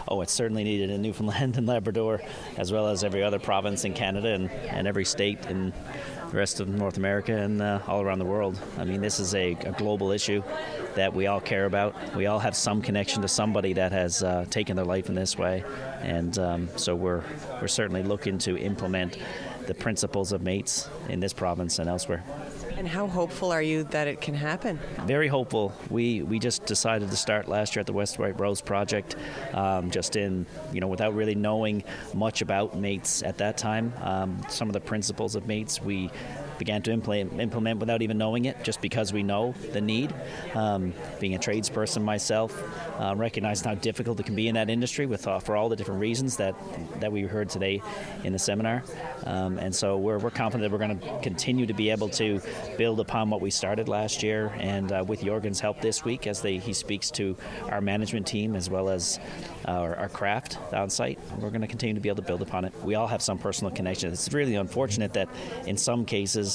oh, it's certainly needed in Newfoundland and Labrador, as well as every other province in Canada and every state in the rest of North America and all around the world. I mean, this is a global issue that we all care about. We all have some connection to somebody that has taken their life in this way, and so we're certainly looking to implement the principles of MATES in this province and elsewhere. And how hopeful are you that it can happen? Very hopeful. We just decided to start last year at the West White Rose Project, without really knowing much about MATES at that time. Some of the principles of MATES we began to implement without even knowing it, just because we know the need. Being a tradesperson myself, recognizing how difficult it can be in that industry for all the different reasons that we heard today in the seminar. And so we're confident that we're going to continue to be able to build upon what we started last year, and with Jorgen's help this week as he speaks to our management team as well as our craft on site, we're going to continue to be able to build upon it. We all have some personal connection. It's really unfortunate that in some cases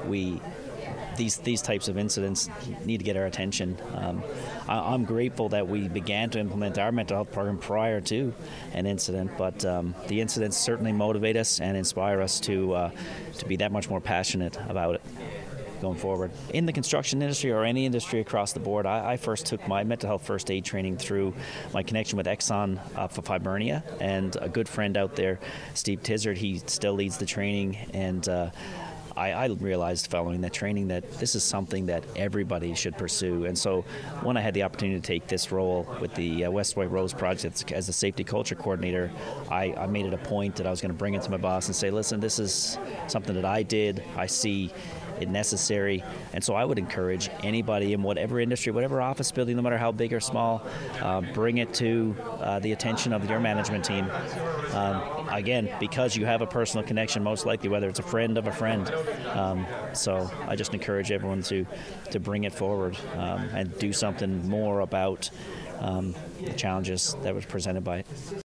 these types of incidents need to get our attention. I'm grateful that we began to implement our mental health program prior to an incident, but the incidents certainly motivate us and inspire us to be that much more passionate about it going forward. In the construction industry or any industry across the board, I first took my mental health first aid training through my connection with Exxon for Hibernia, and a good friend out there, Steve Tizard, he still leads the training, and I realized following that training that this is something that everybody should pursue. And so when I had the opportunity to take this role with the West White Rose Project as a safety culture coordinator, I made it a point that I was going to bring it to my boss and say, listen, this is something that I did. I see it necessary. And so I would encourage anybody in whatever industry, whatever office building, no matter how big or small, bring it to the attention of your management team. Again, because you have a personal connection, most likely, whether it's a friend of a friend. So I just encourage everyone to bring it forward and do something more about the challenges that was presented by it.